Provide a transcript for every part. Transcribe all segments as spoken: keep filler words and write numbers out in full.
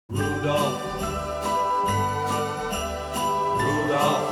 Rudolph, Rudolph,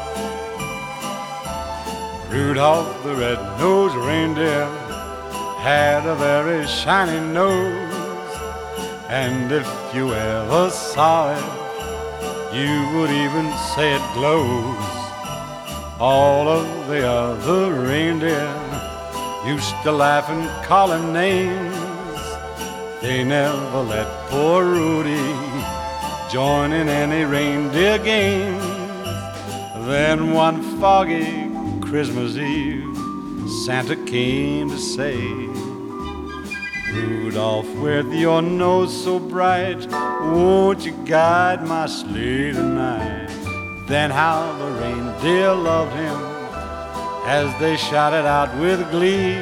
Rudolph the red-nosed reindeer had a very shiny nose, and if you ever saw it, you would even say it glows. All of the other reindeer used to laugh and call him names. They never let poor Rudy join in any reindeer games. Then one foggy Christmas Eve, Santa came to say, Rudolph, with your nose so bright, won't you guide my sleigh tonight? Then how the reindeer loved him as they shouted out with glee,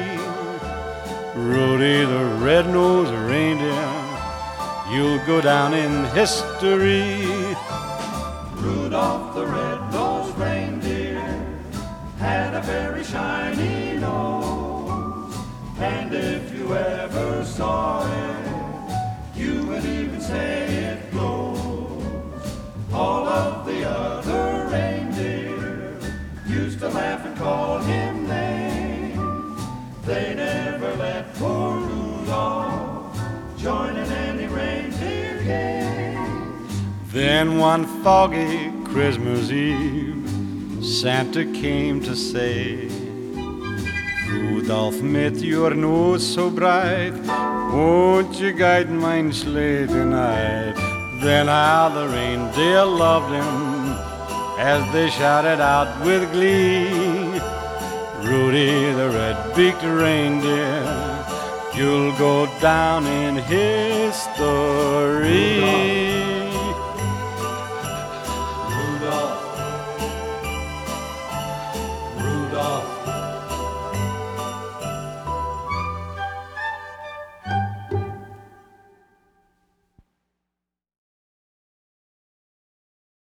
Rudy the red-nosed reindeer, you'll go down in history. Rudolph the red-nosed reindeer had a very shiny nose, and if you ever saw it, you would even say it glows. All of the other reindeer used to laugh and call him names. They never let poor Rudolph join in any reindeer games. Then one foggy Christmas Eve, Santa came to say, Rudolph, mit your nose so bright, won't you guide my sleigh tonight? Then how the reindeer loved him as they shouted out with glee, Rudy the red-beaked reindeer, you'll go down in history.